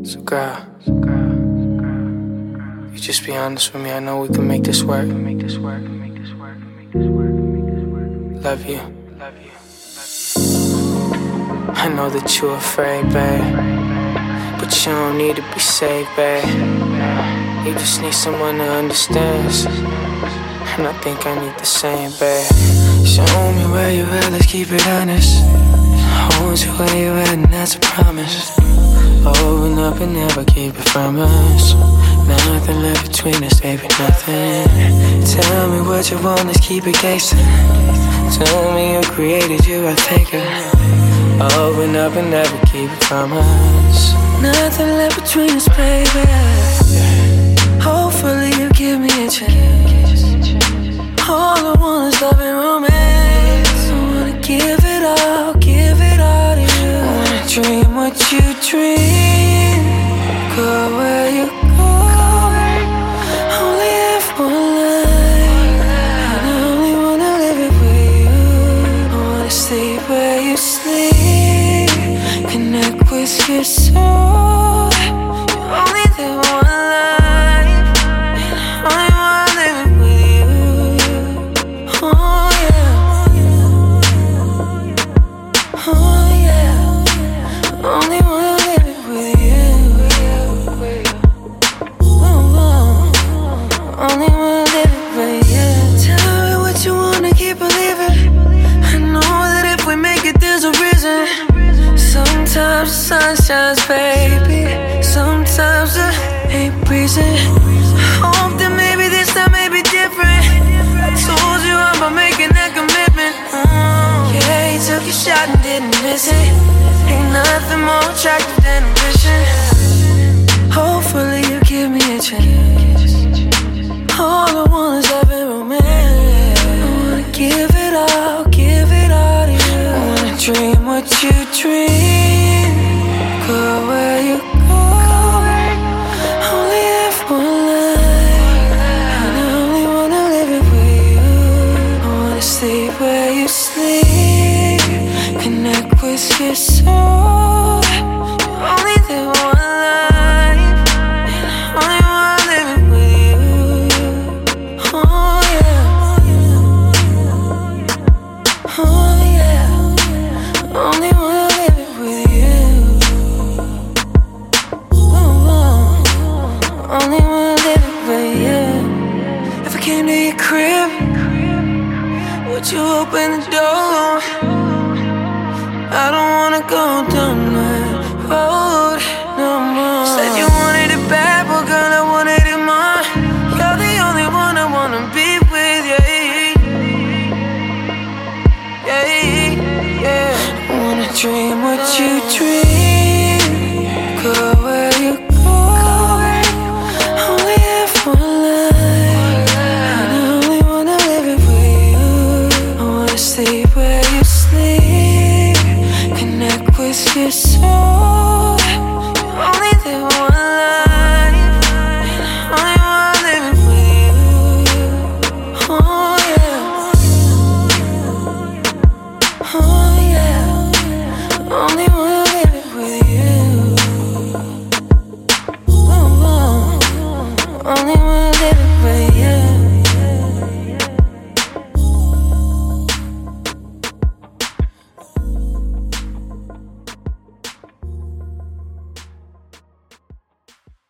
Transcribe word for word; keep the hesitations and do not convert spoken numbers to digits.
So girl, so girl, you just be honest with me. I know we can make this work. Make this work. Make this work. Make this work. Make this work. Love you. Love you. I know that you're afraid, babe, but you don't need to be saved, babe. You just need someone that understands, and I think I need the same, babe. Show me where you at, let's keep it honest. Hold you where you at, and that's a promise. Open up and never keep it from us. Nothing left between us, baby, nothing. Tell me what you want, let's keep it gangsta. Tell me who created you, I think it. Open up and never keep it from us. Nothing left between us, baby. Hopefully you give me a chance. All I want is love and romance. I wanna give it all, give it all to you. I wanna dream what you dream. Go where you go. Only have one life, and I only wanna live it with you. I wanna sleep where you sleep, connect with your soul. You only live one life, and I only wanna live it with you. Oh yeah, oh yeah, only wanna live it with you. Oh, oh. Only wanna live it with you. Tell me what you wanna keep believing. I know that if we make it, there's a reason. Sometimes the sun shines, baby. Sometimes the ain't breezing. Hope that maybe this time may be different. I told you I'm about making that commitment. Mm. Yeah, you took your shot and didn't miss it. Ain't nothing more attractive than ambition. Hopefully you give me a chance. All I want is love and romance. I wanna give it all, give it all to you. I wanna dream what you dream. Go where you go. Only have one life, and I only wanna live it with you. I wanna sleep where you sleep, connect with your soul. You only live one life, and I only wanna live it with you. Oh yeah, oh yeah, only wanna live it with you. Oh, oh. Only wanna live it with you. If I came to your crib, would you open the door? I don't wanna go down that road no more. Said you wanted it bad, but girl, I wanted it more. You're the only one I wanna be with, yeah, yeah, yeah. I wanna dream what you dream. Go where you go. Only have one life, and I only wanna live it with you. I wanna sleep where you sleep, connect with your soul. You only live one life.